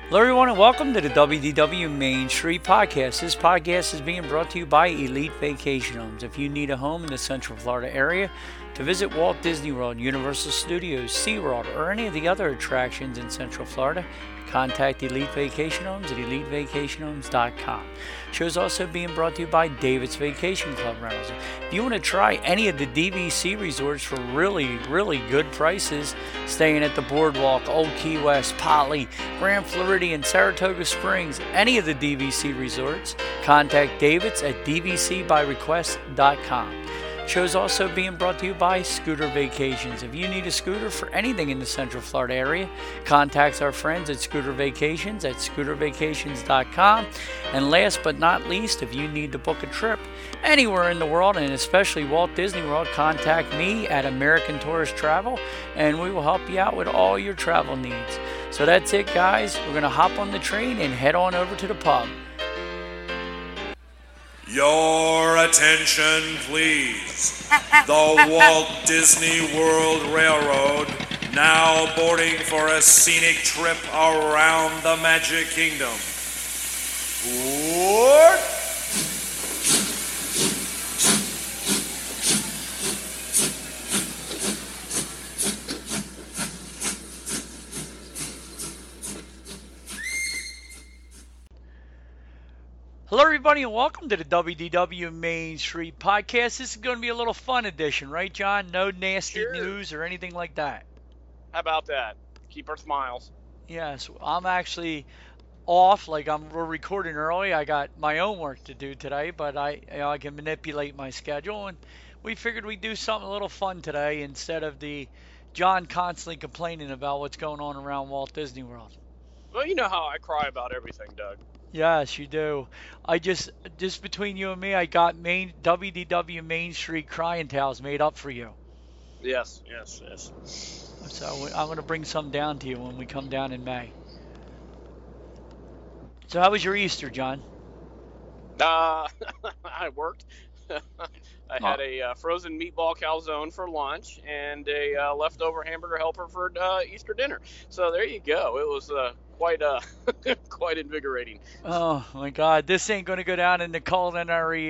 Hello, everyone, and welcome to the WDW Main Street Podcast. This podcast is being brought to you by Elite Vacation Homes. If you need a home in the Central Florida area to visit Walt Disney World, Universal Studios, SeaWorld, or any of the other attractions in Central Florida, contact Elite Vacation Homes at elitevacationhomes.com. Show's also being brought to you by David's Vacation Club Rentals. If you want to try any of the DVC resorts for really good prices, staying at the Boardwalk, Old Key West, Poly, Grand Floridian, Saratoga Springs, any of the DVC resorts, contact David's at dvcbyrequest.com. Show's also being brought to you by Scooter Vacations. If you need a scooter for anything in the Central Florida area, contact our friends at Scooter Vacations at scootervacations.com. And last but not least, if you need to book a trip anywhere in the world, and especially Walt Disney World, contact me at American Tourist Travel, and we will help you out with all your travel needs. So that's it, guys. We're going to hop on the train and head on over to the pub. Your attention, please. The Walt Disney World Railroad now boarding for a scenic trip around the Magic Kingdom. Board! Hello, everybody, and welcome to the WDW Main Street Podcast. This is going to be a little fun edition, right, John? No nasty news or anything like that. How about that? Keep our smiles. Yes, I'm actually off. We're recording early. I got my own work to do today, but I can manipulate my schedule, and we figured we'd do something a little fun today instead of the John constantly complaining about what's going on around Walt Disney World. Well, you know how I cry about everything, Doug. Yes, you do. I just between you and me, I got WDW Main Street crying towels made up for you. Yes. So I'm going to bring some down to you when we come down in May. So how was your Easter, John? I worked. I had a frozen meatball calzone for lunch and a leftover hamburger helper for Easter dinner. So there you go. It was quite invigorating. Oh my God, this ain't going to go down in the culinary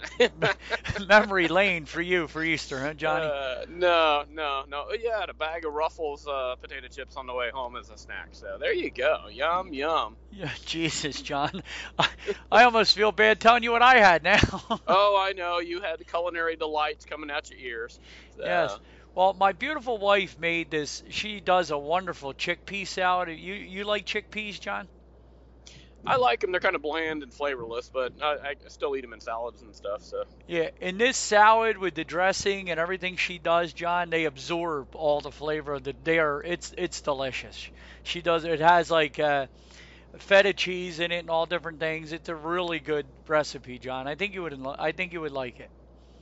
memory lane for you for Easter, huh, Johnny? No. Yeah, I had a bag of Ruffles potato chips on the way home as a snack. So there you go. Yum. Yeah, Jesus, John. I almost feel bad telling you what I had now. Oh, I know. You had the culinary delights coming out your ears. So. Yes. Well, my beautiful wife made this. She does a wonderful chickpea salad. You like chickpeas, John? I like them. They're kind of bland and flavorless, but I still eat them in salads and stuff. So yeah, in this salad with the dressing and everything she does, John, they absorb all the flavor of the. It's delicious. She does. It has like feta cheese in it and all different things. It's a really good recipe, John. I think you would like it.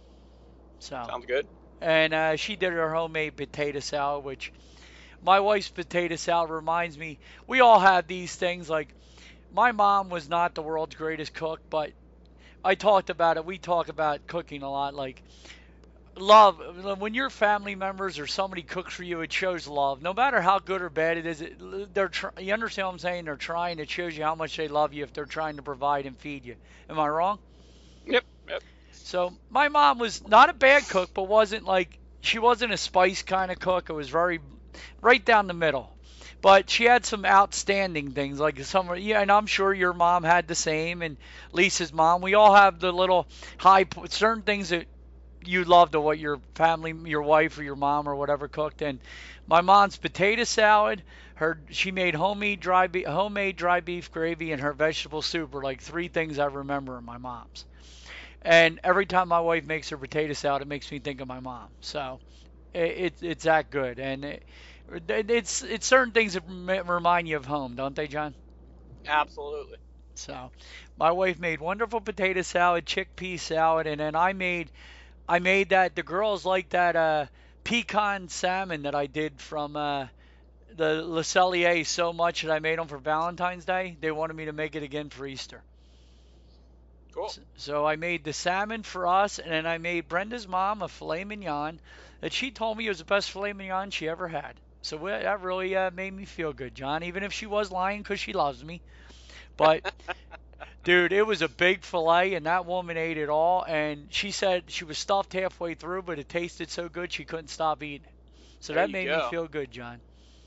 So sounds good. And she did her homemade potato salad, which my wife's potato salad reminds me. We all have these things. Like my mom was not the world's greatest cook, but I talked about it. We talk about cooking a lot. Like love, when your family members or somebody cooks for you, it shows love. No matter how good or bad it is, you understand what I'm saying? They're trying. It shows you how much they love you if they're trying to provide and feed you. Am I wrong? Yep. So my mom was not a bad cook, but she wasn't a spice kind of cook. It was very right down the middle. But she had some outstanding things, like and I'm sure your mom had the same, and Lisa's mom. We all have the little certain things that you loved of what your family, your wife or your mom or whatever cooked. And my mom's potato salad, she made homemade dry beef gravy, and her vegetable soup were like three things I remember in my mom's. And every time my wife makes her potato salad, it makes me think of my mom. So it's that good. And it's certain things that remind you of home, don't they, John? Absolutely. So my wife made wonderful potato salad, chickpea salad, and then I made that. The girls like that pecan salmon that I did from the Le Cellier so much that I made them for Valentine's Day. They wanted me to make it again for Easter. Cool. So I made the salmon for us, and then I made Brenda's mom a filet mignon that she told me was the best filet mignon she ever had. So that really made me feel good, John. Even if she was lying because she loves me, but dude, it was a big fillet, and that woman ate it all. And she said she was stuffed halfway through, but it tasted so good she couldn't stop eating it. So There that you made me go. feel good, John.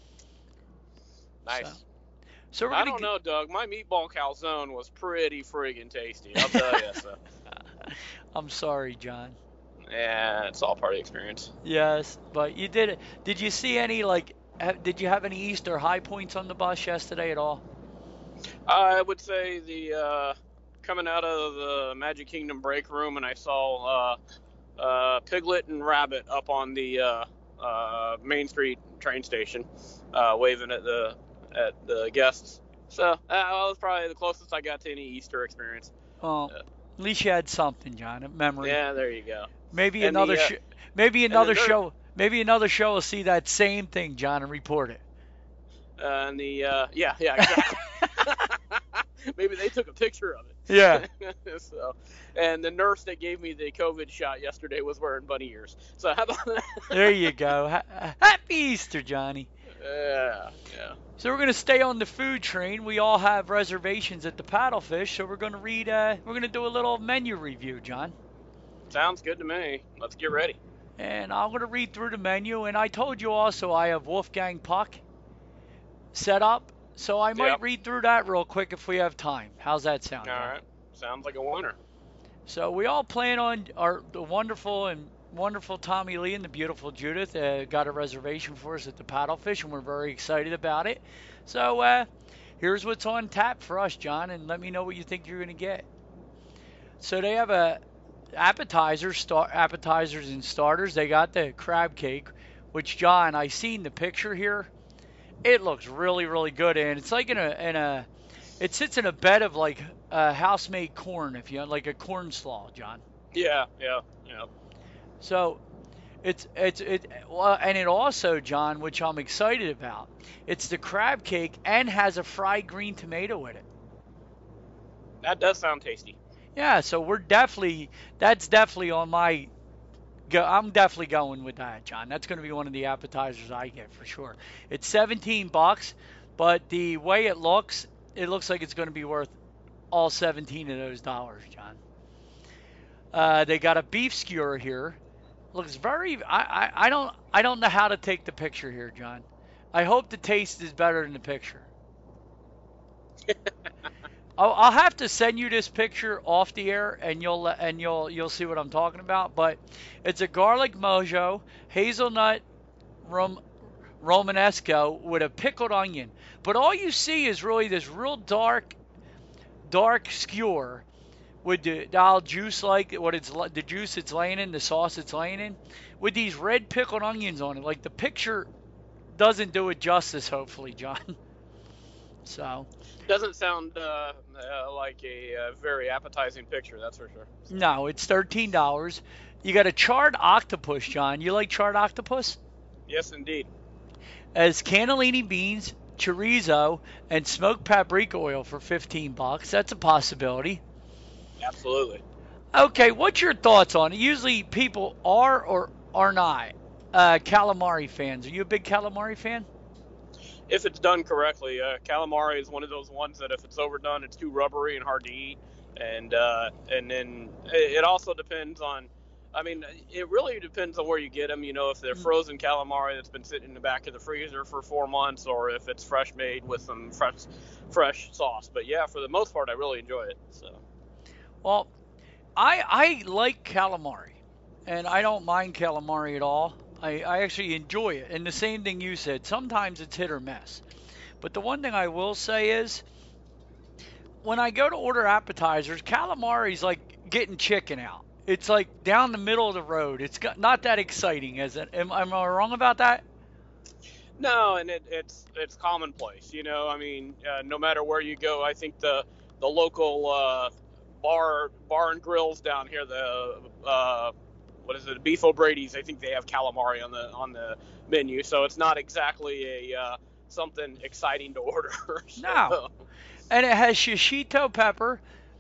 Nice. So, so we're I gonna. don't know, Doug. My meatball calzone was pretty friggin' tasty. I'll tell you. So, I'm sorry, John. yeah, it's all part of the experience. Yes, but you did it. Did you see any did you have any Easter high points on the bus yesterday at all? I would say the coming out of the Magic Kingdom break room, and I saw Piglet and Rabbit up on the Main Street train station, waving at the guests. So that was probably the closest I got to any Easter experience. Oh, at least you had something, John, a memory. Yeah, there you go. Maybe And another the, maybe another the nerd- show. Maybe another show will see that same thing, John, and report it. And the yeah, exactly. Maybe they took a picture of it. Yeah. So, and the nurse that gave me the COVID shot yesterday was wearing bunny ears. So how about that? There you go. Happy Easter, Johnny. Yeah. So we're gonna stay on the food train. We all have reservations at the Paddlefish, so we're gonna do a little menu review, John. Sounds good to me. Let's get ready. And I'm gonna read through the menu. And I told you also I have Wolfgang Puck set up, so I might Yep. read through that real quick if we have time. How's that sound? All John? right. Sounds like a winner. So we all plan on the wonderful Tommy Lee and the beautiful Judith got a reservation for us at the Paddlefish, and we're very excited about it. So here's what's on tap for us, John, and let me know what you think you're gonna get. So they have appetizers and starters. They got the crab cake, which, John, I seen the picture here. It looks really, really good, and it's like it sits in a bed of like house-made corn, if you like a corn slaw, John. Yeah. So and it also, John, which I'm excited about, it's the crab cake and has a fried green tomato with it. That does sound tasty. Yeah, so that's definitely on my I'm definitely going with that, John. That's going to be one of the appetizers I get for sure. It's $17, but the way it looks like it's going to be worth all 17 of those dollars, John. They got a beef skewer here. Looks very. I don't know how to take the picture here, John. I hope the taste is better than the picture. I'll have to send you this picture off the air, and you'll see what I'm talking about. But it's a garlic mojo, hazelnut romanesco with a pickled onion. But all you see is really this real dark skewer with the juice, like the juice it's laying in, the sauce it's laying in, with these red pickled onions on it. Like, the picture doesn't do it justice, hopefully, John. So. Doesn't sound like a very appetizing picture, that's for sure. No, it's $13. You got a charred octopus, John. You like charred octopus? Yes, indeed. As cannellini beans, chorizo, and smoked paprika oil for $15. That's a possibility. Absolutely. Okay, what's your thoughts on it? Usually people are or are not calamari fans. Are you a big calamari fan? If it's done correctly, calamari is one of those ones that if it's overdone, it's too rubbery and hard to eat. And then it also depends on, I mean, it really depends on where you get them. You know, if they're frozen calamari that's been sitting in the back of the freezer for 4 months, or if it's fresh made with some fresh sauce. But yeah, for the most part, I really enjoy it. So. Well, I like calamari, and I don't mind calamari at all. I actually enjoy it. And the same thing you said, sometimes it's hit or miss. But the one thing I will say is, when I go to order appetizers, calamari's like getting chicken out. It's like down the middle of the road. It's not that exciting, is it? Am I wrong about that? No, and it's commonplace. You know, I mean, no matter where you go, I think the local bar and grills down here, what is it, Beef O'Brady's, I think they have calamari on the menu, so it's not exactly a something exciting to order. So. No. And it has shishito pepper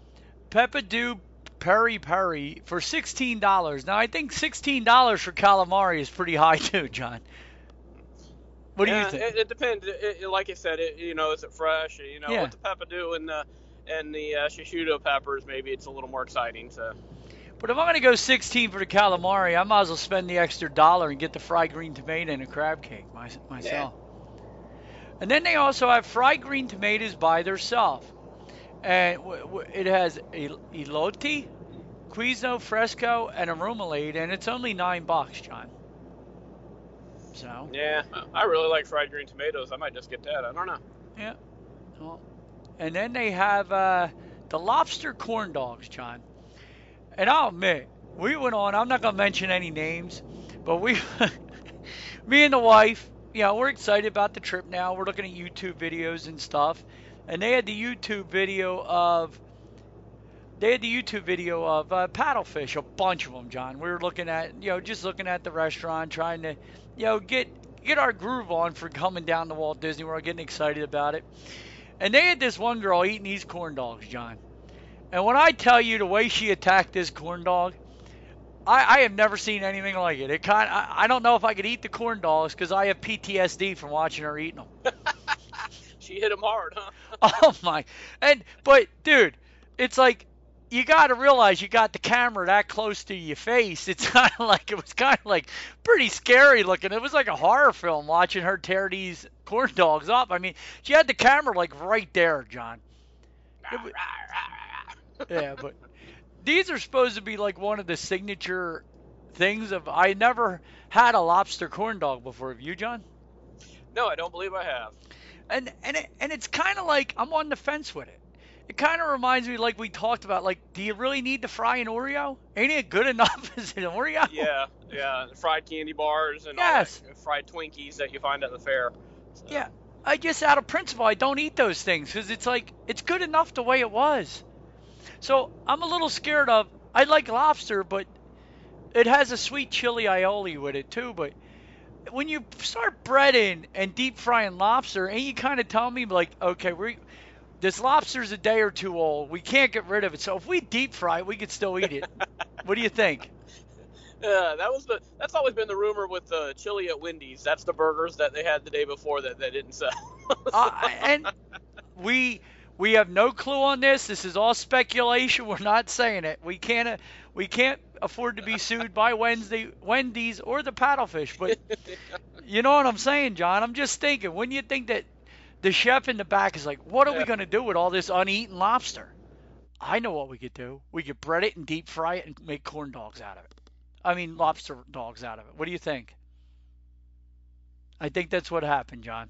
dew peri peri for $16. Now, I think $16 for calamari is pretty high too, John. What do you Yeah, think? it depends. Like I said, is it fresh? Yeah. With the peppadew and the shishito peppers, maybe it's a little more exciting. So. But if I'm going to go 16 for the calamari, I might as well spend the extra $1 and get the fried green tomato and a crab cake myself. Yeah. And then they also have fried green tomatoes by themselves. And it has elote, Cuisino Fresco, and a remoulade, and it's only $9, John. So. Yeah, I really like fried green tomatoes. I might just get that. I don't know. Yeah. Well, and then they have the lobster corn dogs, John. And I'll admit, we went on. I'm not gonna mention any names, but me and the wife, we're excited about the trip now. We're looking at YouTube videos and stuff, and they had the YouTube video of paddlefish, a bunch of them, John. We were looking at, just looking at the restaurant, trying to, get our groove on for coming down to Walt Disney World, getting excited about it. And they had this one girl eating these corn dogs, John. And when I tell you the way she attacked this corn dog, I have never seen anything like it. I don't know if I could eat the corn dogs because I have PTSD from watching her eating them. She hit him hard, huh? Oh my! But dude, it's like you got to realize you got the camera that close to your face. It was kind of like pretty scary looking. It was like a horror film watching her tear these corn dogs up. I mean, she had the camera like right there, John. Yeah, but these are supposed to be like one of the signature things of. I never had a lobster corn dog before. Have you, John? No, I don't believe I have. And it's kind of like I'm on the fence with it. It kind of reminds me, like we talked about, like, do you really need to fry an Oreo? Ain't it good enough as an Oreo? Yeah, fried candy bars and yes, all that, fried Twinkies that you find at the fair. So. Yeah, I just out of principle I don't eat those things because it's like it's good enough the way it was. So I'm a little scared of. I like lobster, but it has a sweet chili aioli with it too. But when you start breading and deep frying lobster, and you kind of tell me like, okay, this lobster's a day or two old. We can't get rid of it. So if we deep fry it, we could still eat it. What do you think? That's always been the rumor with the chili at Wendy's. That's the burgers that they had the day before that they didn't sell. And we have no clue on this. This is all speculation. We're not saying it. We can't afford to be sued by Wendy's or the paddlefish. But you know what I'm saying, John? I'm just thinking. When you think that the chef in the back is like, what are we going to do with all this uneaten lobster? I know what we could do. We could bread it and deep fry it and make corn dogs out of it. I mean, lobster dogs out of it. What do you think? I think that's what happened, John.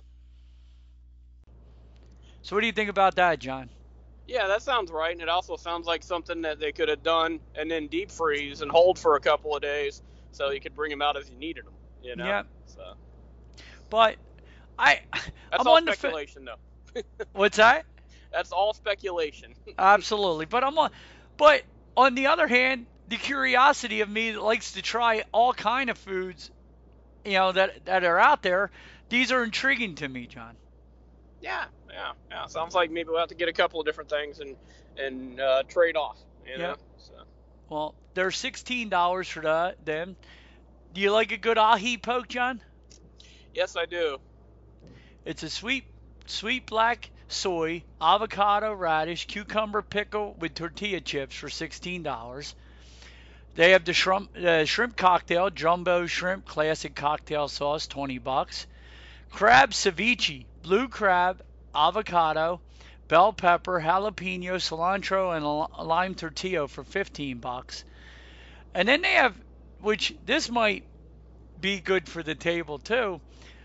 So what do you think about that, John? Yeah, that sounds right. And it also sounds like something that they could have done and then deep freeze and hold for a couple of days so you could bring them out as you needed them. Yeah. So. But that's I'm all on speculation, though. What's that? That's all speculation. Absolutely. But on the other hand, the curiosity of me that likes to try all kind of foods, that are out there, these are intriguing to me, John. Yeah. Sounds like maybe we'll have to get a couple of different things and trade off. So. Well, they're $16 for them. Do you like a good ahi poke, John? Yes, I do. It's a sweet black soy, avocado, radish, cucumber pickle with tortilla chips for $16. They have the shrimp cocktail, jumbo shrimp classic cocktail sauce, $20. Crab ceviche, blue crab, avocado, bell pepper, jalapeno, cilantro, and lime tortilla for $15. And then they have, which this might be good for the table too,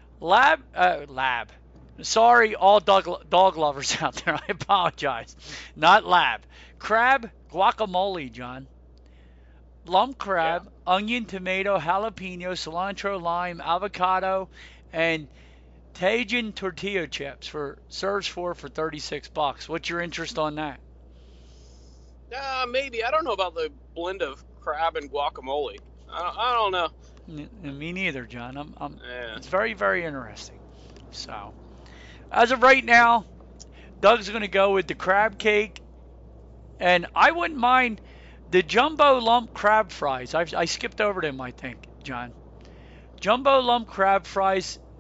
Sorry, all dog lovers out there. I apologize. Not lab. Crab guacamole, John. Lump crab, onion, tomato, jalapeno, cilantro, lime, avocado, and Tajin tortilla chips serves for $36. What's your interest on that? Maybe. I don't know about the blend of crab and guacamole. I don't know. Me neither, John. Yeah. It's very, very interesting. So, as of right now, Doug's going to go with the crab cake, and I wouldn't mind the jumbo lump crab fries. I skipped over them, I think, John. Jumbo lump crab fries,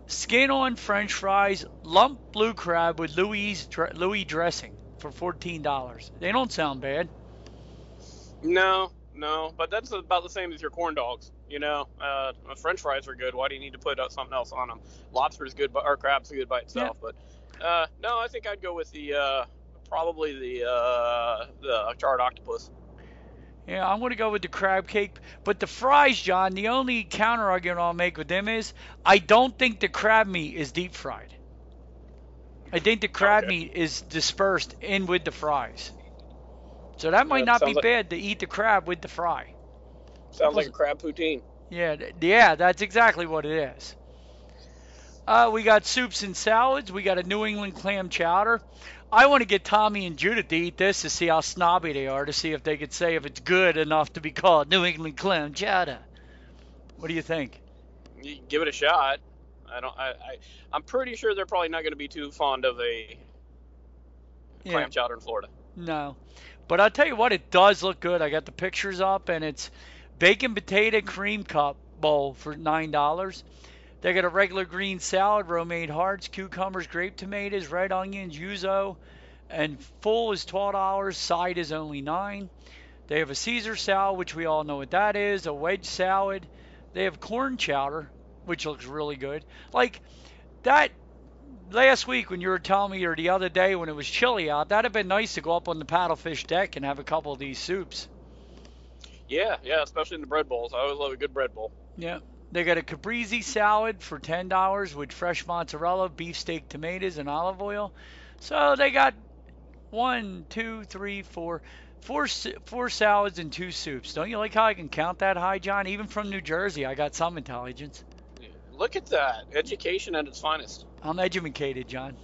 skin-on French fries, lump blue crab with Louis dressing for $14. They don't sound bad. No, but that's about the same as your corn dogs. French fries are good. Why do you need to put something else on them? Lobster's good, or crab's good by itself. Yeah. But no, I think I'd go with probably the charred octopus. Yeah, I'm going to go with the crab cake. But the fries, John, the only counter argument I'll make with them is I don't think the crab meat is deep fried. I think the crab meat is dispersed in with the fries. So that might not be bad to eat the crab with the fry. Sounds like a crab poutine. Yeah, that's exactly what it is. We got soups and salads. We got a New England clam chowder. I want to get Tommy and Judith to eat this to see how snobby they are, to see if they could say if it's good enough to be called New England clam chowder. What do you think? You give it a shot. I'm pretty sure they're probably not going to be too fond of a clam chowder in Florida. No. But I'll tell you what, it does look good. I got the pictures up, and it's bacon potato cream cup bowl for $9. They got a regular green salad, romaine hearts, cucumbers, grape tomatoes, red onions, yuzu, and full is $12. Side is only $9. They have a Caesar salad, which we all know what that is, a wedge salad. They have corn chowder, which looks really good. Like that last week when you were telling me, or the other day when it was chilly out, that'd have been nice to go up on the paddlefish deck and have a couple of these soups. Yeah, especially in the bread bowls. I always love a good bread bowl. Yeah. They got a caprese salad for $10 with fresh mozzarella, beefsteak, tomatoes, and olive oil. So they got four salads and 2 soups. Don't you like how I can count that high, John? Even from New Jersey, I got some intelligence. Look at that. Education at its finest. I'm educated, John.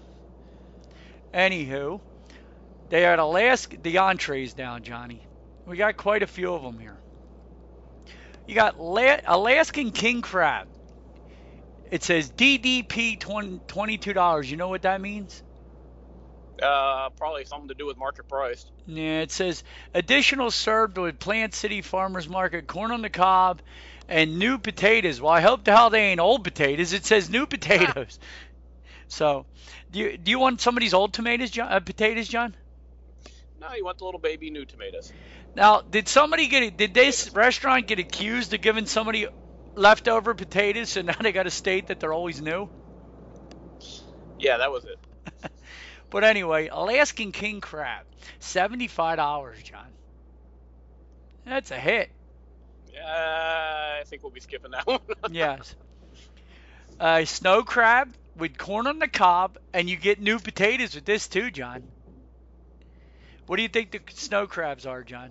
Anywho, they are the entrees now, Johnny. We got quite a few of them here. You got Alaskan king crab. It says DDP $22. You know what that means? Probably something to do with market price. Yeah, it says additional served with Plant City Farmers Market, corn on the cob, and new potatoes. Well, I hope the hell they ain't old potatoes. It says new potatoes. So, do you want some of these old potatoes, John? No, you want the little baby new tomatoes. Now, did this restaurant get accused of giving somebody leftover potatoes, so now they got to state that they're always new? Yeah, that was it. But anyway, Alaskan king crab, $75, John. That's a hit. I think we'll be skipping that one. Yes. Snow crab with corn on the cob, and you get new potatoes with this too, John. What do you think the snow crabs are, John?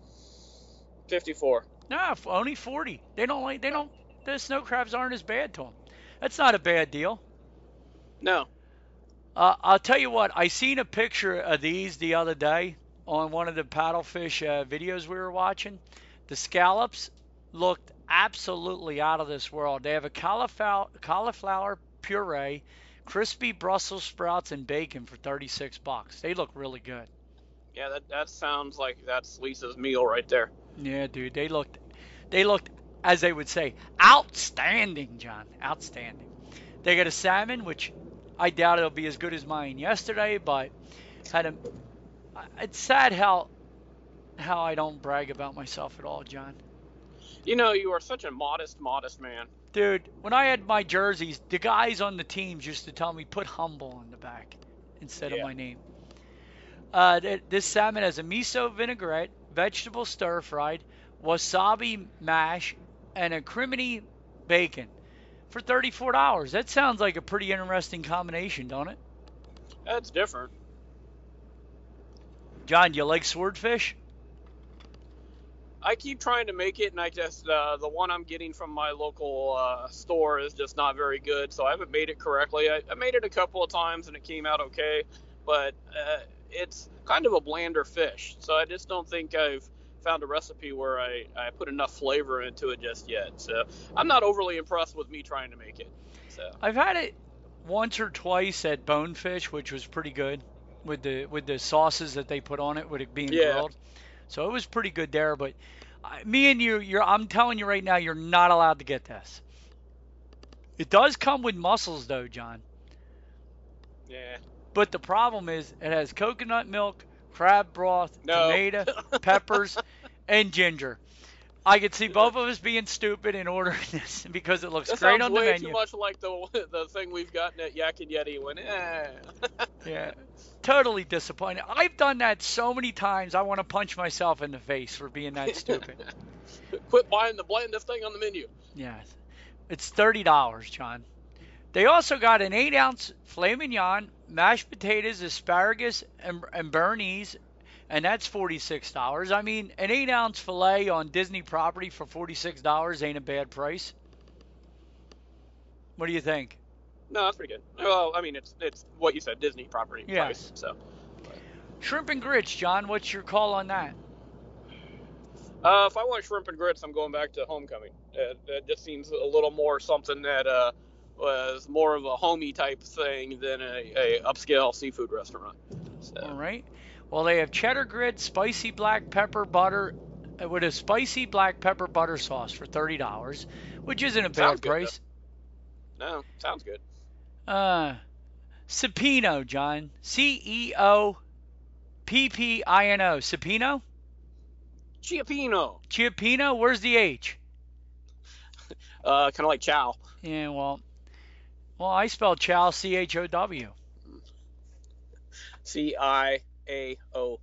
54. No, only 40. The snow crabs aren't as bad to them. That's not a bad deal. No. I'll tell you what, I seen a picture of these the other day on one of the paddlefish videos we were watching. The scallops looked absolutely out of this world. They have a cauliflower puree, crispy Brussels sprouts, and bacon for $36. They look really good. Yeah, that sounds like that's Lisa's meal right there. Yeah, dude, they looked, as they would say, outstanding, John, outstanding. They got a salmon, which I doubt it'll be as good as mine yesterday, but it's sad how I don't brag about myself at all, John. You know, you are such a modest man. Dude, when I had my jerseys, the guys on the teams used to tell me, put humble on the back instead of my name. This salmon has a miso vinaigrette, vegetable stir-fried, wasabi mash, and a criminy bacon for $34. That sounds like a pretty interesting combination, don't it? That's different. John, do you like swordfish? I keep trying to make it, and I just the one I'm getting from my local store is just not very good, so I haven't made it correctly. I made it a couple of times, and it came out okay, but it's kind of a blander fish, so I just don't think I've found a recipe where I put enough flavor into it just yet. So I'm not overly impressed with me trying to make it. So I've had it once or twice at Bonefish, which was pretty good with the sauces that they put on it with it being grilled. So it was pretty good there, but me and I'm telling you right now, you're not allowed to get this. It does come with mussels, though, John. Yeah. But the problem is it has coconut milk, crab broth, No. tomato, peppers, and ginger. I could see both of us being stupid in ordering this because it looks That great sounds on the way menu. too much like the thing we've gotten at Yak and Yeti when Yeah, totally disappointed. I've done that so many times. I want to punch myself in the face for being that stupid. Quit buying the blandest thing on the menu. Yes, it's $30, John. They also got an 8-ounce filet mignon, mashed potatoes, asparagus, and béarnaise, and that's $46. I mean, an 8-ounce filet on Disney property for $46 ain't a bad price. What do you think? No, that's pretty good. Well, I mean, it's what you said, Disney property price. So. Shrimp and grits, John. What's your call on that? If I want shrimp and grits, I'm going back to Homecoming. It just seems a little more something that was more of a homey type thing than a upscale seafood restaurant. So. All right. Well, they have cheddar grits, spicy black pepper butter, with a spicy black pepper butter sauce for $30, which isn't a bad price. No, sounds good. Cioppino, John. Ceoppino. Cioppino? Cioppino? Where's the H? Kind of like chow. Yeah, well, I spelled chow CHOW. CIAO.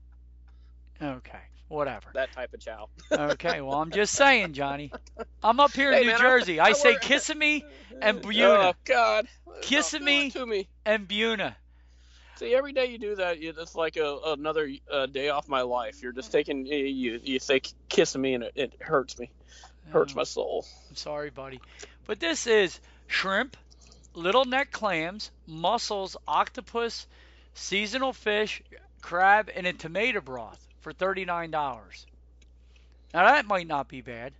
Okay, whatever. That type of chow. Okay, well, I'm just saying, Johnny. I'm up here in New Jersey. I say Kissimmee and Buna. Oh, God. Kissimmee and Buna. See, every day you do that, it's like another day off my life. You're just taking, you say Kissimmee and it hurts me. Hurts my soul. I'm sorry, buddy. But this is shrimp, little neck clams, mussels, octopus, seasonal fish, crab, and a tomato broth for $39. Now that might not be bad.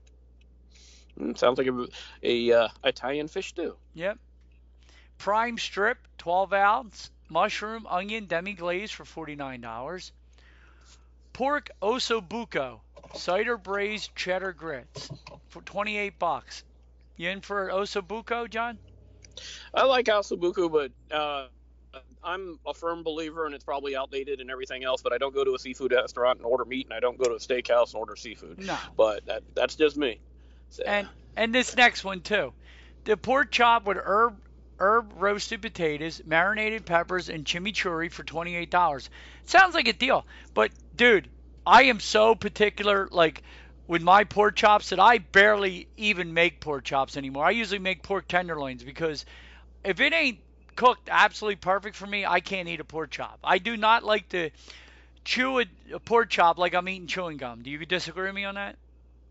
Sounds like a Italian fish stew. Yep. Prime strip, 12-ounce, mushroom, onion, demi-glaze for $49. Pork ossobuco, cider braised cheddar grits for $28. You in for ossobuco, John? I like ossobuco, but I'm a firm believer, and it's probably outdated and everything else, but I don't go to a seafood restaurant and order meat, and I don't go to a steakhouse and order seafood. No. But that's just me. So. And this next one, too. The pork chop with herb roasted potatoes, marinated peppers, and chimichurri for $28. Sounds like a deal. But, dude, I am so particular, like, with my pork chops that I barely even make pork chops anymore. I usually make pork tenderloins because if it ain't cooked absolutely perfect for me, I can't eat a pork chop. I do not like to chew a pork chop like I'm eating chewing gum. Do you disagree with me on that?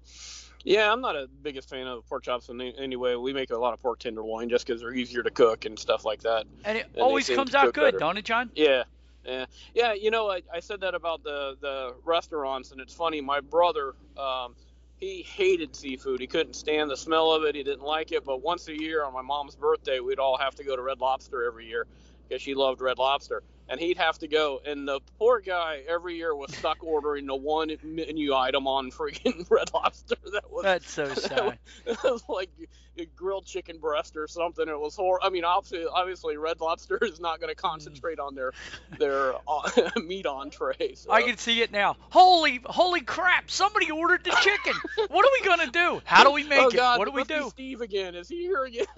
Yeah, I'm not a biggest fan of pork chops in any way. We make a lot of pork tenderloin just because they're easier to cook and stuff like that. And it always comes out good, don't it, John? Yeah. You know, I said that about the restaurants, and it's funny. My brother, he hated seafood. He couldn't stand the smell of it. He didn't like it. But once a year on my mom's birthday, we'd all have to go to Red Lobster every year because she loved Red Lobster. And he'd have to go. And the poor guy every year was stuck ordering the one menu item on freaking Red Lobster. That's so sad. It was like a grilled chicken breast or something. It was horrible. I mean, obviously, Red Lobster is not going to concentrate on their meat entree. So. I can see it now. Holy crap! Somebody ordered the chicken. What are we going to do? How do we make God, it? What do we do? Steve again. Is he here again?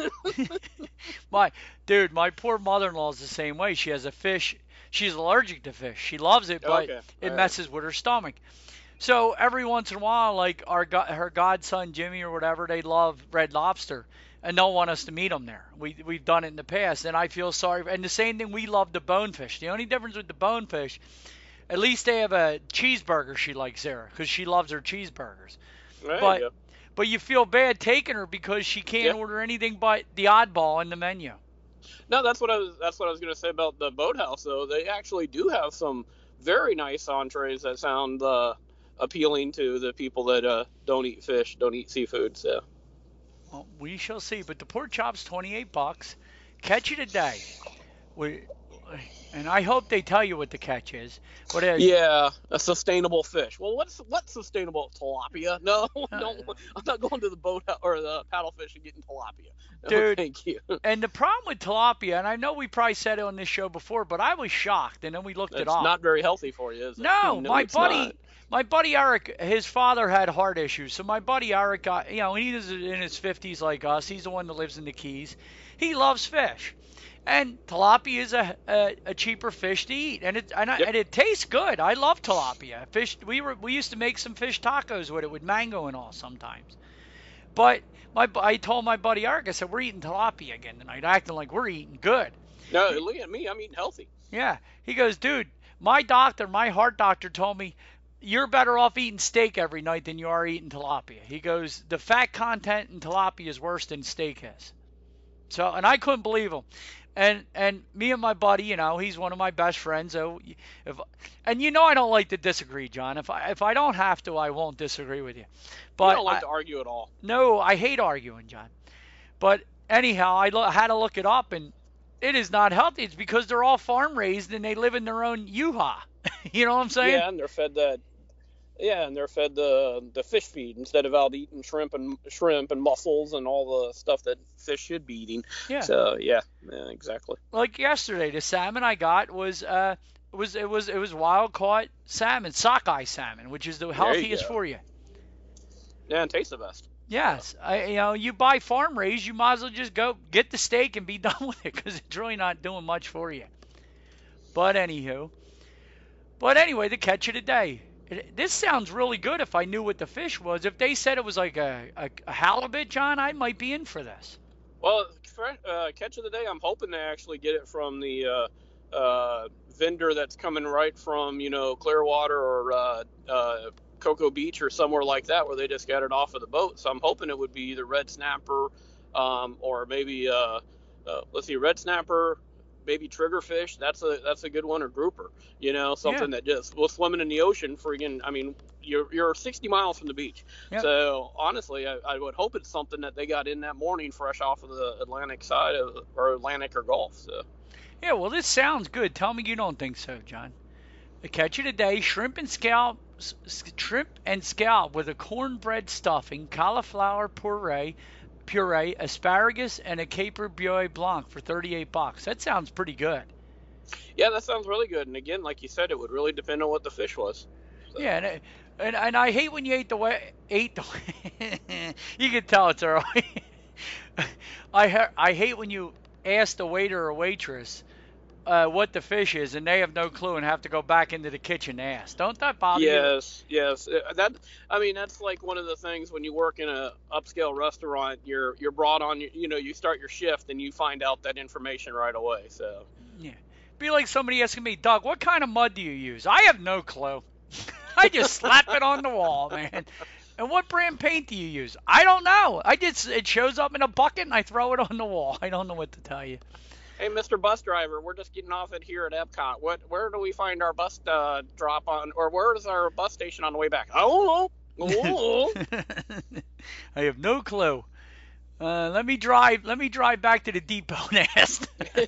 My poor mother-in-law is the same way. She has a fish. She's allergic to fish. She loves it, but it messes with her stomach. So every once in a while, like her godson Jimmy or whatever, they love Red Lobster, and they'll want us to meet them there. We've done it in the past, and I feel sorry. And the same thing, we love the bonefish. The only difference with the bonefish, at least they have a cheeseburger she likes there because she loves her cheeseburgers. But you feel bad taking her because she can't order anything but the oddball in the menu. No, that's what I was going to say about the Boathouse, though. They actually do have some very nice entrees that sound appealing to the people that don't eat fish, don't eat seafood. So, well, we shall see. But the pork chop's $28. Catch it a day. And I hope they tell you what the catch is. What is? Yeah, a sustainable fish. Well, what's sustainable? Tilapia? No, no, I'm not going to the boat or the paddlefish and getting tilapia. No, Dude, thank you. And the problem with tilapia, and I know we probably said it on this show before, but I was shocked, and then we looked it It's up. not very healthy for you, is it? No, It's not. my buddy Eric, his father had heart issues, so my buddy Eric got, he was in his 50s like us. He's the one that lives in the Keys. He loves fish. And tilapia is a cheaper fish to eat, and it tastes good. I love tilapia. Fish. We used to make some fish tacos with it, with mango and all sometimes. But I told my buddy Eric, I said, we're eating tilapia again tonight, acting like we're eating good. No, look at me. I'm eating healthy. Yeah. He goes, dude, my heart doctor told me you're better off eating steak every night than you are eating tilapia. He goes, the fat content in tilapia is worse than steak is. So, and I couldn't believe him. And me and my buddy, he's one of my best friends. So I don't like to disagree, John. If I don't have to, I won't disagree with you. But You don't like to argue at all. No, I hate arguing, John. But anyhow, I had to look it up, and it is not healthy. It's because they're all farm raised and they live in their own U-Haul. You know what I'm saying? Yeah, and they're fed that. Yeah, and they're fed the fish feed instead of out eating shrimp and mussels and all the stuff that fish should be eating. Yeah. So yeah, exactly. Like yesterday, the salmon I got was wild caught salmon, sockeye salmon, which is the healthiest for you. Yeah, and tastes the best. Yes, you buy farm raised, you might as well just go get the steak and be done with it, because it's really not doing much for you. But anyway, the catch of the day. This sounds really good if I knew what the fish was. If they said it was like a halibut, John, I might be in for this. Well, catch of the day, I'm hoping to actually get it from the vendor that's coming right from, Clearwater or Cocoa Beach or somewhere like that, where they just got it off of the boat. So I'm hoping it would be either red snapper or maybe, red snapper, maybe triggerfish. That's a good one, or grouper. Something that just was swimming in the ocean. You're 60 miles from the beach. Yep. So honestly, I would hope it's something that they got in that morning, fresh off of the Atlantic side or Atlantic or Gulf. So. Yeah, well, this sounds good. Tell me you don't think so, John. The catch of the day: shrimp and scallop with a cornbread stuffing, cauliflower puree, asparagus, and a caper Beurre Blanc for $38. That sounds pretty good. Yeah, that sounds really good. And again, like you said, it would really depend on what the fish was. So. Yeah, and I hate when you ate the you can tell it's early. I hate when you ask the waiter or waitress what the fish is, and they have no clue and have to go back into the kitchen to ask. Don't that bother you? Yes. That's like one of the things when you work in a upscale restaurant. You're brought on. You start your shift and you find out that information right away. So yeah, be like somebody asking me, Doug, what kind of mud do you use? I have no clue. I just slap it on the wall, man. And what brand paint do you use? I don't know. It shows up in a bucket and I throw it on the wall. I don't know what to tell you. Hey, Mr. Bus Driver, we're just getting off it here at Epcot. Where do we find our bus drop on, or where is our bus station on the way back? I don't know. I have no clue. Let me drive back to the depot and ask.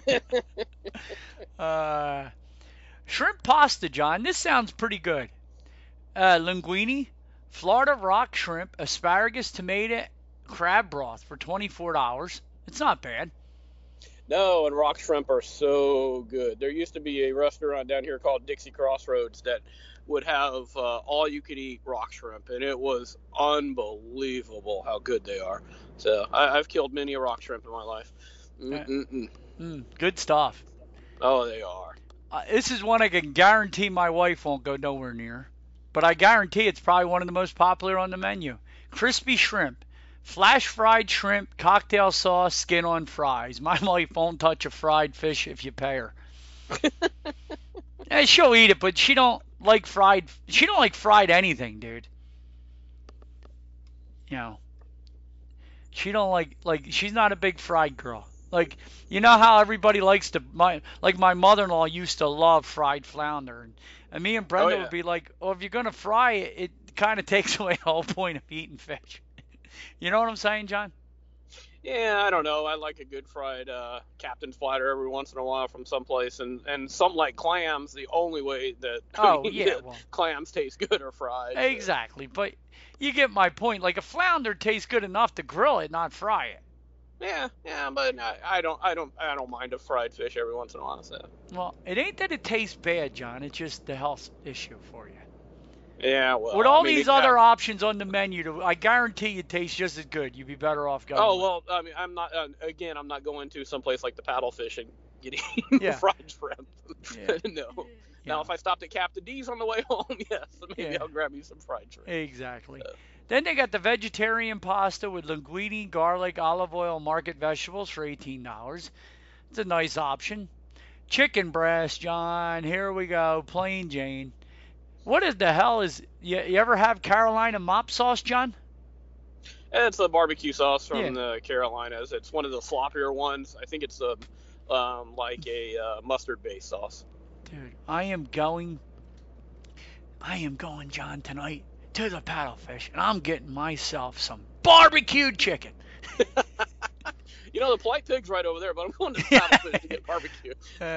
Shrimp pasta, John. This sounds pretty good. Linguine, Florida rock shrimp, asparagus, tomato, crab broth for $24. It's not bad. No, and rock shrimp are so good. There used to be a restaurant down here called Dixie Crossroads that would have all-you-could-eat rock shrimp, and it was unbelievable how good they are. So I've killed many a rock shrimp in my life. Good stuff. Oh, they are. This is one I can guarantee my wife won't go nowhere near, but I guarantee it's probably one of the most popular on the menu. Crispy shrimp. Flash fried shrimp, cocktail sauce, skin on fries. My wife won't touch a fried fish if you pay her. She'll eat it, but she don't like fried. She don't like fried anything, dude. She don't like she's not a big fried girl. Like, you know how everybody likes to my mother-in-law used to love fried flounder, and me and Brenda would be like, "Oh, if you're gonna fry it, it kind of takes away the whole point of eating fish." You know what I'm saying, John? Yeah, I don't know. I like a good fried captain's platter every once in a while from someplace, and something like clams. The only way that Oh, yeah, well, clams taste good are fried. So. exactly. But you get my point. Like a flounder tastes good enough to grill it, not fry it. Yeah, but I don't mind a fried fish every once in a while. So. Well, it ain't that it tastes bad, John. It's just the health issue for you. Yeah, well. With all these other options on the menu, I guarantee it tastes just as good. You'd be better off going. Oh well, I mean, I'm not. Again, I'm not going to someplace like the Paddlefish and getting fried shrimp. Yeah. No. Now, if I stopped at Captain D's on the way home, yes, maybe I'll grab me some fried shrimp. Exactly. Then they got the vegetarian pasta with linguine, garlic, olive oil, market vegetables for $18. It's a nice option. Chicken breast, John. Here we go. Plain Jane. What is the hell is you ever have Carolina mop sauce, John? It's a barbecue sauce from the Carolinas. It's one of the sloppier ones. I think it's like a mustard-based sauce. Dude, I am going, John, tonight to the Paddlefish, and I'm getting myself some barbecued chicken. You know, the Polite Pig's right over there, but I'm going to the Paddlefish to get barbecue.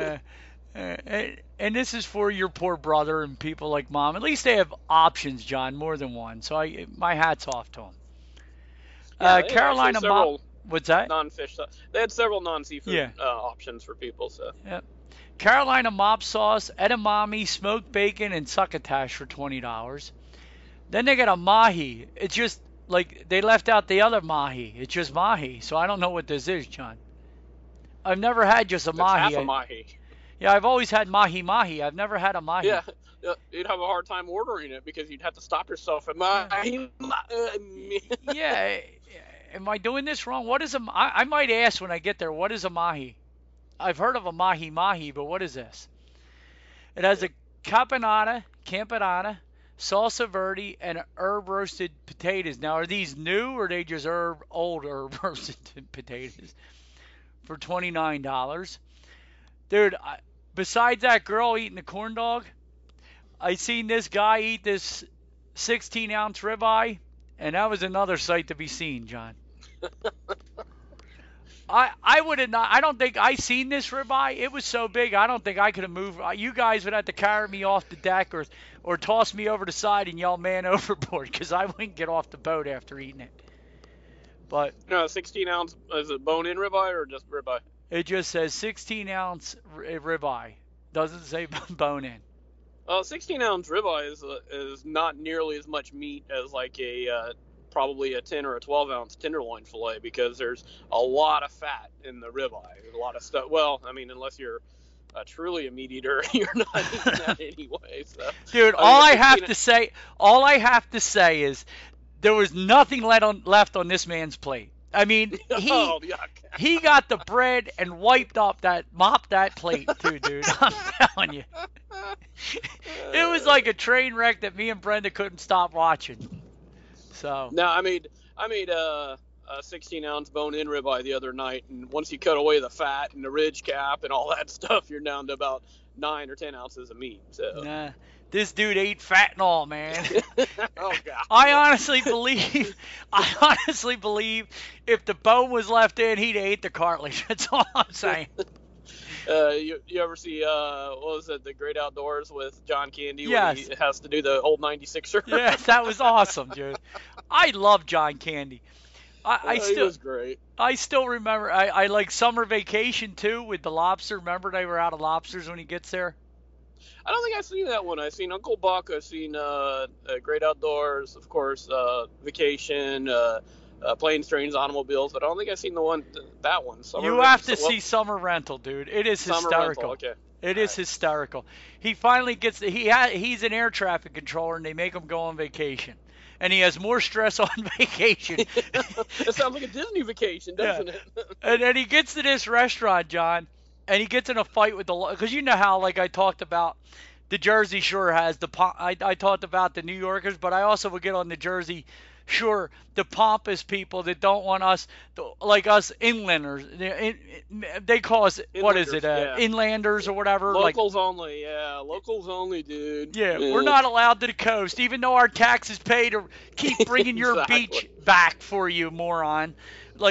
And this is for your poor brother and people like Mom. At least they have options, John, more than one. So my hat's off to them. Carolina mop. What's that? Non-fish. They had several non-seafood options for people. So. Yep. Carolina mop sauce, edamame, smoked bacon, and succotash for $20. Then they got a mahi. It's just like they left out the other mahi. It's just mahi. So I don't know what this is, John. I've never had just a mahi. Half a mahi. Yeah, I've always had mahi. I've never had a mahi. Yeah, you'd have a hard time ordering it because you'd have to stop yourself at mahi. Yeah. Am I doing this wrong? What is a? I might ask when I get there. What is a mahi? I've heard of a mahi, but what is this? It has a campanata, salsa verde, and herb roasted potatoes. Now, are these new or are they just old herb roasted potatoes for $29? Dude, besides that girl eating the corn dog, I seen this guy eat this 16-ounce ribeye, and that was another sight to be seen, John. I would have not. I don't think I seen this ribeye. It was so big, I don't think I could have moved. You guys would have to carry me off the deck or toss me over the side and yell "man overboard" because I wouldn't get off the boat after eating it. But 16-ounce, is it bone-in ribeye or just ribeye? It just says 16-ounce ribeye. Doesn't say bone-in. 16-ounce ribeye is not nearly as much meat as like probably a 10 or a 12-ounce tenderloin fillet because there's a lot of fat in the ribeye. There's a lot of stuff. Well, I mean, unless you're truly a meat eater, you're not eating that anyway. So. Dude, all I have to say is there was nothing left on this man's plate. I mean, he got the bread and mopped that plate too, dude. I'm telling you. It was like a train wreck that me and Brenda couldn't stop watching. So. No, I made a 16-ounce bone-in ribeye the other night, and once you cut away the fat and the ridge cap and all that stuff, you're down to about 9 or 10 ounces of meat. So. Nah, this dude ate fat and all, man. Oh God. I honestly believe if the bone was left in, he'd ate the cartilage. That's all I'm saying. You ever see what was it, The Great Outdoors with John Candy? Yes. When he has to do the old 96er. Yes, that was awesome, dude. I love John Candy. He was great. I still remember. I like Summer Vacation too with the lobster. Remember they were out of lobsters when he gets there. I don't think I've seen that one. I've seen Uncle Buck. I've seen Great Outdoors, of course, Vacation, Planes, Trains, Automobiles. But I don't think I've seen that one. You have to see Summer Rental, dude. It is hysterical. Okay. It is hysterical. He finally gets he's an air traffic controller, and they make him go on vacation. And he has more stress on vacation. It sounds like a Disney vacation, doesn't it? And then he gets to this restaurant, John, and he gets in a fight with because you know how, like I talked about, the Jersey Shore has I talked about the New Yorkers, but I also would get on the Jersey Shore, the pompous people that don't want us, like us inlanders. They call us, what is it, inlanders or whatever. Locals only, locals only, dude. Yeah, we're not allowed to the coast, even though our taxes pay to keep bringing your beach back for you, moron. Like,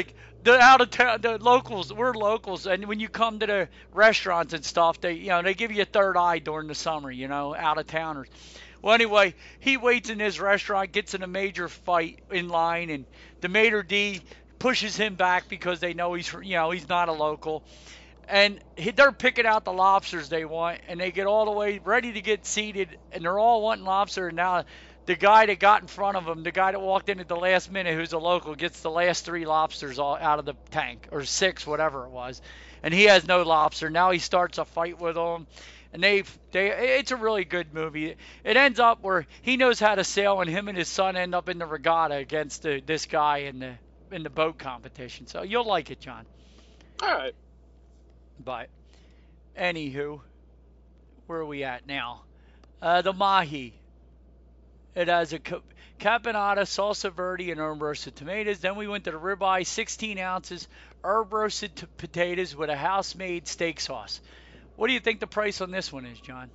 the out of town, the locals, we're locals, and when you come to the restaurants and stuff, they give you a third eye during the summer, out of towners. Well, anyway, he waits in his restaurant, gets in a major fight in line, and the maitre d' pushes him back because they know he's not a local. And they're picking out the lobsters they want, and they get all the way ready to get seated, and they're all wanting lobster. And now the guy that got in front of them, the guy that walked in at the last minute, who's a local, gets the last 3 lobsters all out of the tank, or 6, whatever it was. And he has no lobster. Now he starts a fight with them. And it's a really good movie. It ends up where he knows how to sail, and him and his son end up in the regatta against this guy in the boat competition. So you'll like it, John. All right. But, anywho, where are we at now? The mahi. It has a caponata, salsa verde, and herb roasted tomatoes. Then we went to the ribeye, 16 ounces, herb roasted potatoes with a house-made steak sauce. What do you think the price on this one is, John?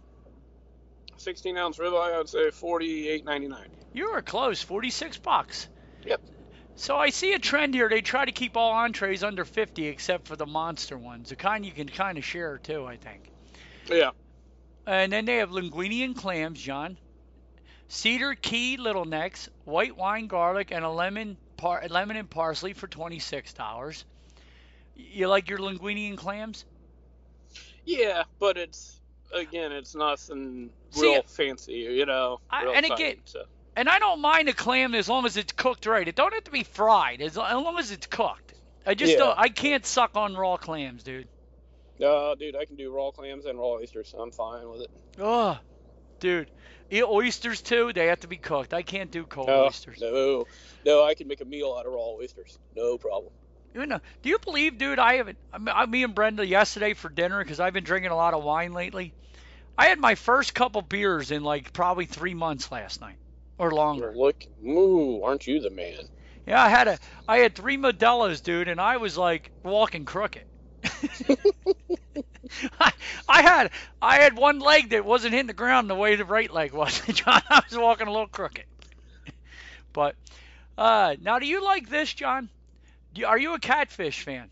16-ounce ribeye, I would say $48.99. You were close, $46. Yep. So I see a trend here. They try to keep all entrees under 50 except for the monster ones. The kind you can kind of share too, I think. Yeah. And then they have linguine and clams, John. Cedar key little necks, white wine garlic, and a lemon and parsley for $26. You like your linguine and clams? Yeah, but it's nothing real fancy, real and exciting, again, so. And I don't mind a clam as long as it's cooked right. It don't have to be fried as long as it's cooked. I can't suck on raw clams, dude. Dude, I can do raw clams and raw oysters, so I'm fine with it. Oh, dude. Eat oysters too, they have to be cooked. I can't do cold oysters. No, I can make a meal out of raw oysters. No problem. Do you believe, dude, me and Brenda yesterday for dinner, because I've been drinking a lot of wine lately, I had my first couple beers in like probably 3 months last night. Or longer. Aren't you the man? Yeah, I had 3 Modelo's, dude, and I was like walking crooked. I had one leg that wasn't hitting the ground the way the right leg was, John. I was walking a little crooked. But now, do you like this, John? Are you a catfish fan?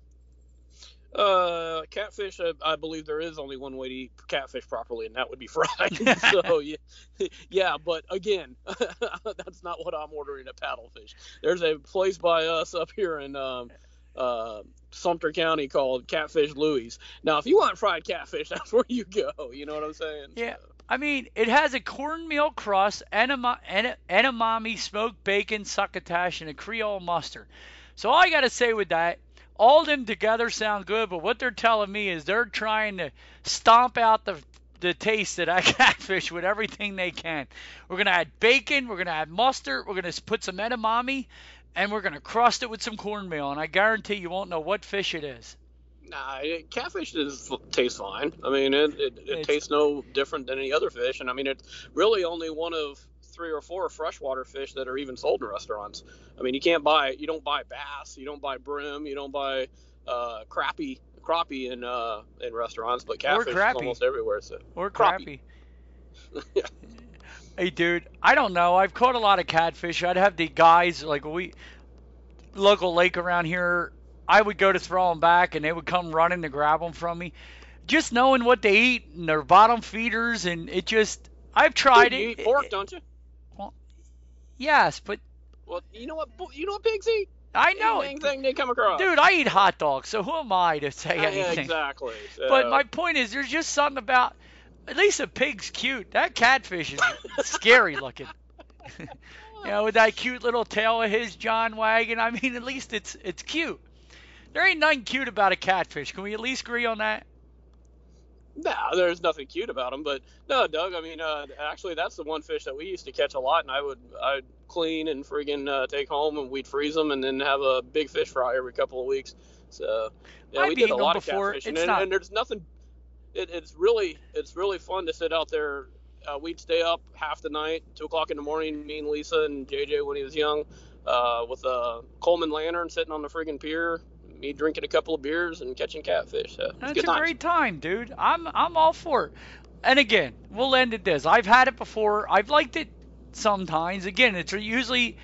Catfish, I believe there is only one way to eat catfish properly, and that would be fried. So, yeah, but again, that's not what I'm ordering at Paddlefish. There's a place by us up here in Sumter County called Catfish Louie's. Now, if you want fried catfish, that's where you go. You know what I'm saying? Yeah. I mean, it has a cornmeal crust, edamame, smoked bacon, succotash, and a Creole mustard. So all I got to say with that, all of them together sound good, but what they're telling me is they're trying to stomp out the taste of that catfish with everything they can. We're going to add bacon, we're going to add mustard, we're going to put some edamame, and we're going to crust it with some cornmeal, and I guarantee you won't know what fish it is. Nah, catfish tastes fine. I mean, it tastes no different than any other fish, and I mean, it's really only one of 3 or 4 freshwater fish that are even sold in restaurants. I mean, you don't buy bass, you don't buy brim, you don't buy crappie in restaurants, but catfish is almost everywhere. So or crappie. Hey, dude, I don't know. I've caught a lot of catfish. I'd have the guys like local lake around here. I would go to throw them back, and they would come running to grab them from me. Just knowing what they eat and their bottom feeders, and it just I've tried it. You eat pork, don't you? Well, yes, but you know what pigs eat? I know anything they come across. Dude, I eat hot dogs, so who am I to say anything? Exactly. So. But my point is, there's just something about at least a pig's cute. That catfish is scary looking. With that cute little tail of his, John wagging. I mean, at least it's cute. There ain't nothing cute about a catfish. Can we at least agree on that? No, there's nothing cute about them. But no, Doug, I mean, actually, that's the one fish that we used to catch a lot, and I'd clean and friggin' take home, and we'd freeze them, and then have a big fish fry every couple of weeks. So yeah, we did a lot of catfish, and there's nothing. It's really fun to sit out there. We'd stay up half the night, 2:00 in the morning. Me and Lisa and JJ when he was young, with a Coleman lantern sitting on the friggin' pier. Me drinking a couple of beers and catching catfish. So that's a great time, dude. I'm all for it. And again, we'll end at this. I've had it before. I've liked it sometimes. Again, it's usually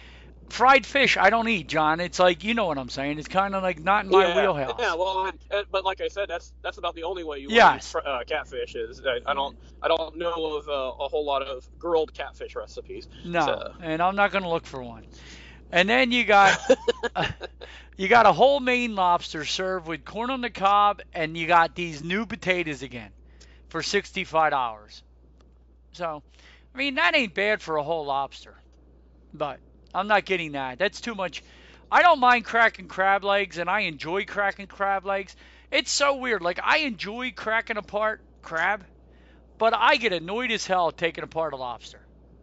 fried fish I don't eat, John. It's like, you know what I'm saying. It's kind of like not in my wheelhouse. Yeah. Well, but like I said, that's about the only way you Yes. want to eat catfish. Is I don't know of a whole lot of grilled catfish recipes. No, So. and I'm not going to look for one. And then you got a whole Maine lobster served with corn on the cob, and you got these new potatoes again for $65. So, I mean, that ain't bad for a whole lobster. But I'm not getting that. That's too much. I don't mind cracking crab legs, and I enjoy cracking crab legs. It's so weird. Like, I enjoy cracking apart crab, but I get annoyed as hell taking apart a lobster.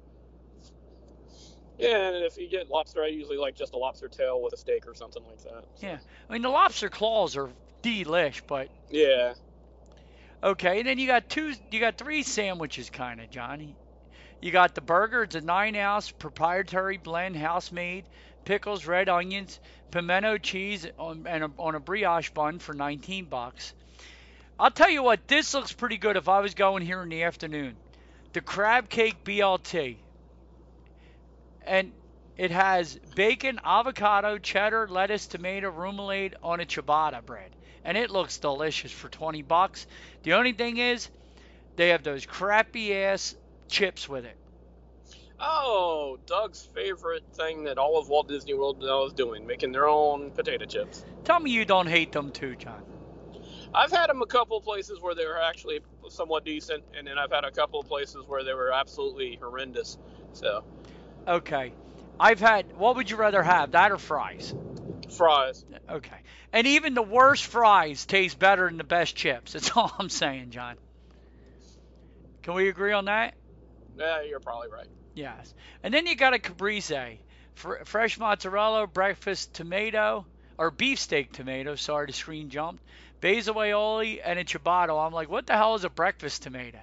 Yeah, and if you get lobster, I usually like just a lobster tail with a steak or something like that. So. Yeah. I mean, the lobster claws are delish, but Yeah. okay. And then you got three sandwiches, kind of, Johnny. You got the burger. It's a 9-ounce proprietary blend, house-made, pickles, red onions, pimento cheese on a brioche bun for $19. I'll tell you what, this looks pretty good if I was going here in the afternoon. The crab cake BLT. And it has bacon, avocado, cheddar, lettuce, tomato, remoulade on a ciabatta bread. And it looks delicious for $20. The only thing is, they have those crappy ass chips with it. Oh, Doug's favorite thing that all of Walt Disney World is doing, making their own potato chips. Tell me you don't hate them too, John. I've had them a couple of places where they were actually somewhat decent, and then I've had a couple of places where they were absolutely horrendous. So. Okay. What would you rather have, that or fries? Fries. Okay. And even the worst fries taste better than the best chips. That's all I'm saying, John. Can we agree on that? Yeah, you're probably right. Yes. And then you got a caprese. Fresh mozzarella, breakfast tomato, or beefsteak tomato, sorry, the screen jumped. Basil aioli, and a ciabatta. I'm like, what the hell is a breakfast tomato?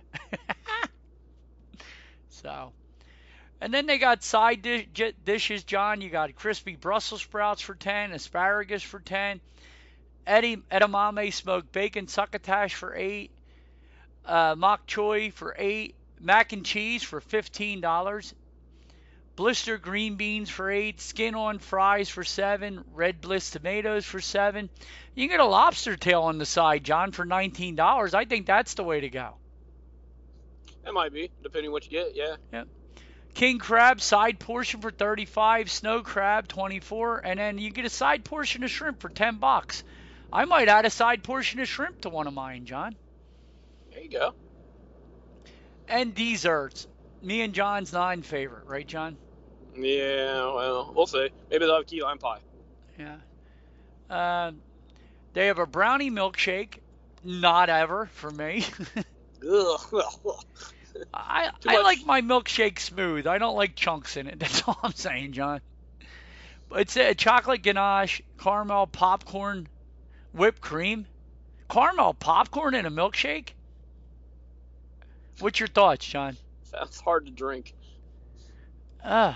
So. And then they got side dishes, John. You got crispy Brussels sprouts for 10, asparagus for 10, edamame smoked bacon succotash for 8, mock choy for 8, mac and cheese for $15, blister green beans for 8, skin on fries for 7, red bliss tomatoes for 7. You can get a lobster tail on the side, John, for $19. I think that's the way to go. It might be, depending what you get, yeah. Yep. King crab side portion for $35, snow crab $24, and then you get a side portion of shrimp for $10. I might add a side portion of shrimp to one of mine, John. There you go. And desserts. Me and John's 9 favorite, right, John? Yeah, well, we'll see. Maybe they'll have key lime pie. Yeah. They have a brownie milkshake. Not ever for me. Ugh. I like my milkshake smooth. I don't like chunks in it. That's all I'm saying, John. It's a chocolate ganache, caramel popcorn, whipped cream. Caramel popcorn in a milkshake? What's your thoughts, John? Sounds hard to drink. Then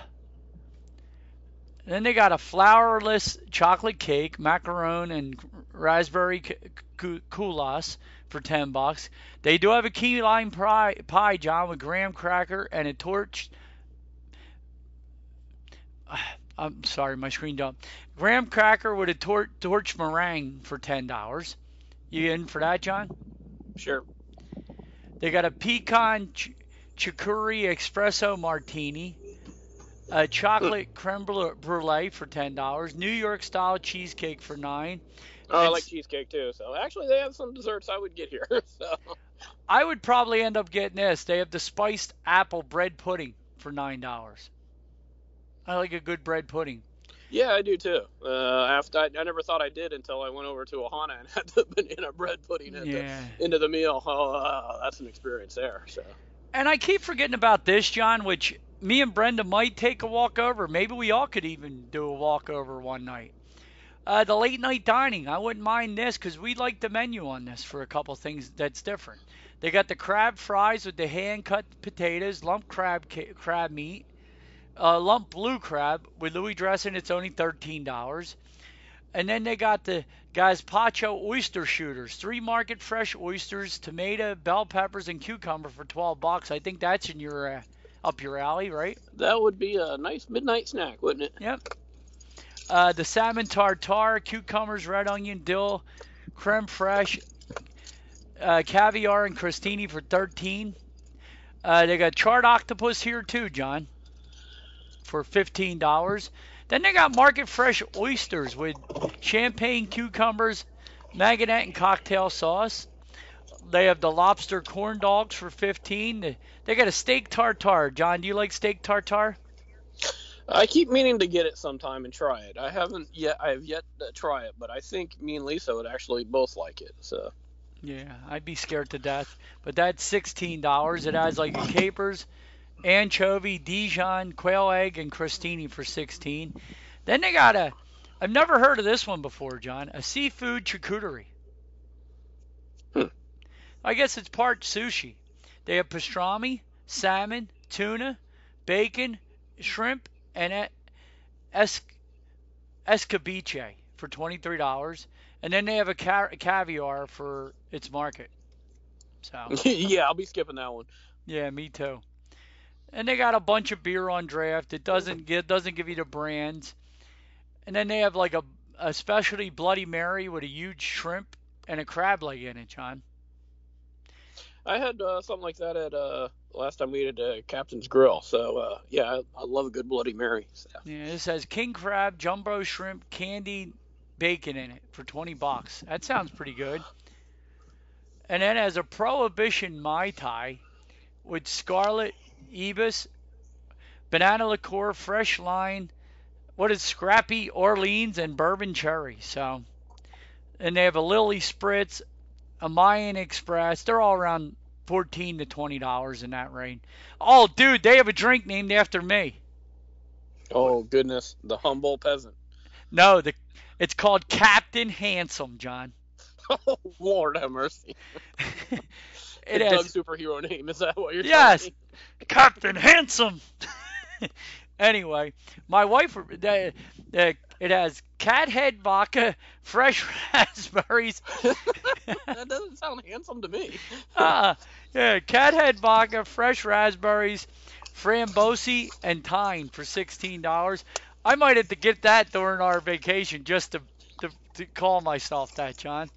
they got a flourless chocolate cake, macaron, and raspberry coulis for $10. They do have a key lime pie, John, with graham cracker and a torch. I'm sorry, my screen jumped. Graham cracker with a torch meringue for $10. You in for that, John? Sure. They got a pecan chicory espresso martini, a chocolate creme brulee for $10, New York style cheesecake for $9. Oh, I like cheesecake too. So actually, they have some desserts I would get here. So I would probably end up getting this. They have the spiced apple bread pudding for $9. I like a good bread pudding. Yeah, I do too. After I never thought I did until I went over to Ohana and had the banana bread pudding into the meal. Oh, that's an experience there. So. And I keep forgetting about this, John, which me and Brenda might take a walk over. Maybe we all could even do a walk over one night. The late night dining. I wouldn't mind this because we like the menu on this for a couple things that's different. They got the crab fries with the hand-cut potatoes, lump crab meat, lump blue crab with Louis dressing. It's only $13. And then they got the gazpacho oyster shooters, 3 market fresh oysters, tomato, bell peppers, and cucumber for $12. I think that's in your Up your alley, right? That would be a nice midnight snack, wouldn't it? Yep. The salmon tartare, cucumbers, red onion, dill, creme fraiche, caviar, and crostini for $13. They got charred octopus here too, John, for $15. Then they got market fresh oysters with champagne cucumbers, maggonette, and cocktail sauce. They have the lobster corn dogs for $15. They got a steak tartare. John, do you like steak tartare? I keep meaning to get it sometime and try it. I have yet to try it, but I think me and Lisa would actually both like it. So. Yeah, I'd be scared to death. But that's $16. It has like a capers, anchovy, Dijon, quail egg, and crostini for $16. Then they got I've never heard of this one before, John, a seafood charcuterie. I guess it's part sushi. They have pastrami, salmon, tuna, bacon, shrimp, and escabeche for $23. And then they have a caviar for its market. So yeah, I'll be skipping that one. Yeah, me too. And they got a bunch of beer on draft. It doesn't give you the brands. And then they have like a specialty Bloody Mary with a huge shrimp and a crab leg in it, John. I had something like that at last time we ate at Captain's Grill. So yeah, I love a good Bloody Mary. So. Yeah, this has king crab, jumbo shrimp, candied bacon in it for $20. That sounds pretty good. And then as a Prohibition Mai Tai with scarlet ibis, banana liqueur, fresh lime, scrappy Orleans, and bourbon cherry. So, and they have a Lily Spritz, a Mayan Express. They're all around $14 to $20 in that range. Oh, dude, they have a drink named after me. Oh, goodness. The Humble Peasant. No, it's called Captain Handsome, John. Oh, Lord have mercy. It has Doug's superhero name. Is that what you're telling me? Yes, Captain Handsome. Anyway, my wife, it has cat head vodka, fresh raspberries. That doesn't sound handsome to me. Yeah, cat head vodka, fresh raspberries, frambosi, and thyme for $16. I might have to get that during our vacation just to call myself that, John.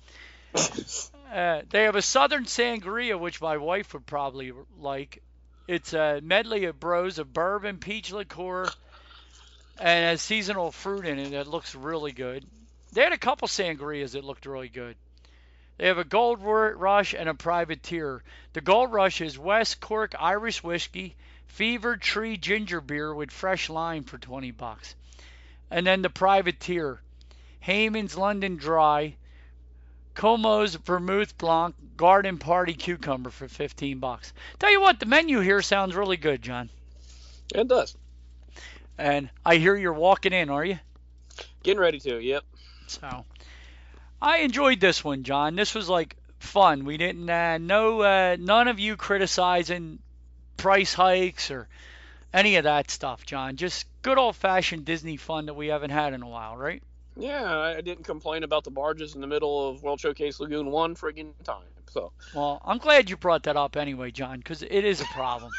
They have a Southern Sangria, which my wife would probably like. It's a medley of bros of bourbon, peach liqueur, and has seasonal fruit in it that looks really good. They had a couple sangrias that looked really good. They have a Gold Rush and a Privateer. The Gold Rush is West Cork Irish whiskey, Fever Tree ginger beer with fresh lime for $20. And then the Privateer, Heyman's London Dry, Como's Vermouth Blanc, Garden Party Cucumber for $15. Tell you what, the menu here sounds really good, John. It does. And I hear you're walking in, are you? Getting ready to, yep. So, I enjoyed this one, John. This was like fun. We didn't, none of you criticizing price hikes or any of that stuff, John. Just good old-fashioned Disney fun that we haven't had in a while, right? Yeah, I didn't complain about the barges in the middle of World Showcase Lagoon one friggin' time. So. Well, I'm glad you brought that up anyway, John, because it is a problem.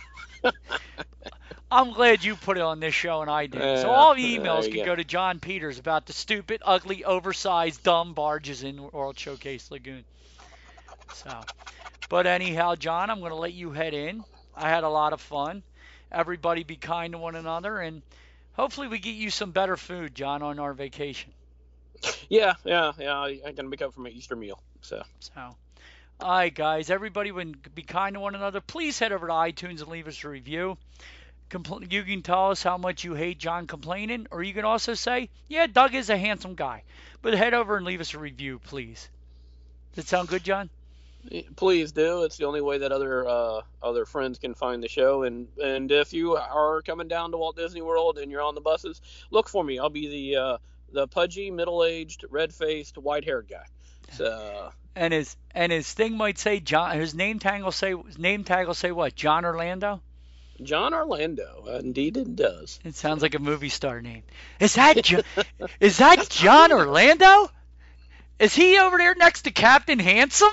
I'm glad you put it on this show and I did. So all the emails can go to John Peters about the stupid, ugly, oversized, dumb barges in World Showcase Lagoon. So, but anyhow, John, I'm going to let you head in. I had a lot of fun. Everybody be kind to one another, and hopefully we get you some better food, John, on our vacation. Yeah. I'm going to make up for my Easter meal. So. All right, guys. Everybody would be kind to one another. Please head over to iTunes and leave us a review. You can tell us how much you hate John complaining, or you can also say, yeah, Doug is a handsome guy. But head over and leave us a review, please. Does it sound good, John? Please do. It's the only way that other friends can find the show. And if you are coming down to Walt Disney World and you're on the buses, look for me. I'll be the pudgy, middle-aged, red-faced, white-haired guy. So. And his thing might say John. His name tag will say what? John Orlando. John Orlando. Indeed, it does. It sounds like a movie star name. Is that John Orlando? Is he over there next to Captain Handsome?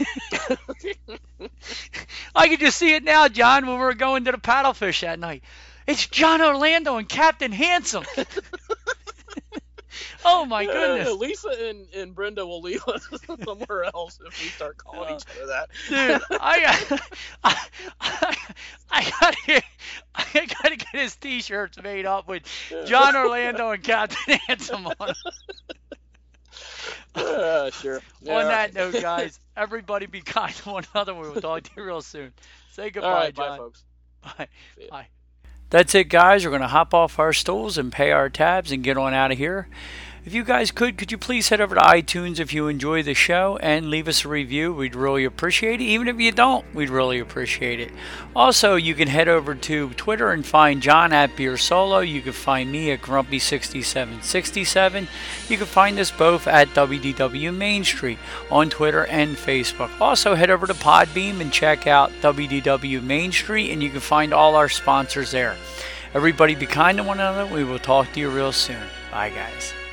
I can just see it now, John, when we were going to the paddlefish that night. It's John Orlando and Captain Handsome. Oh, my goodness. Lisa and Brenda will leave us somewhere else if we start calling each other that. Dude, I gotta get his T-shirts made up with John Orlando and Captain Handsome on them. Sure. On that note, guys, everybody be kind to one another. We will talk to you real soon. Say goodbye, John. Bye, folks. Bye. Bye. That's it, guys. We're going to hop off our stools and pay our tabs and get on out of here. If you guys could you please head over to iTunes if you enjoy the show and leave us a review. We'd really appreciate it. Even if you don't, we'd really appreciate it. Also, you can head over to Twitter and find John at Beer Solo. You can find me at Grumpy6767. You can find us both at WDW Main Street on Twitter and Facebook. Also, head over to Podbeam and check out WDW Main Street, and you can find all our sponsors there. Everybody be kind to one another. We will talk to you real soon. Bye, guys.